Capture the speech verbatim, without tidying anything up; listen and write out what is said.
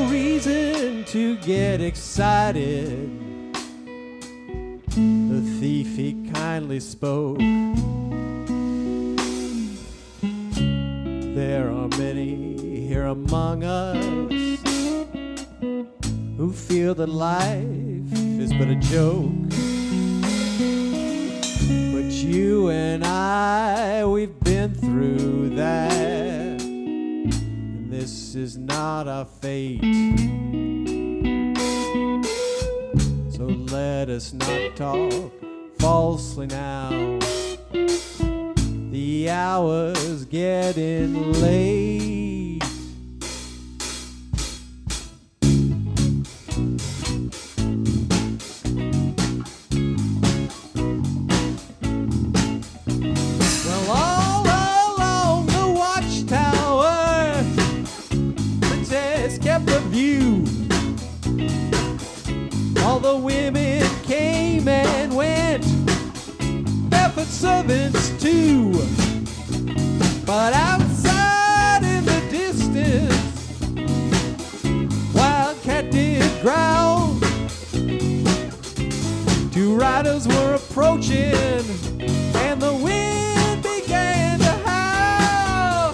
reason to get excited. The thief he kindly spoke. There are many here among us who feel that life is but a joke. But you and I, we've been through that, and this is not our fate. So let us not talk falsely now. The hour's getting late. Well, all along the watchtower, Princess kept a view. All the women came and went, barefoot servants too. But outside in the distance, Wildcat did growl. Two riders were approaching, and the wind began to howl.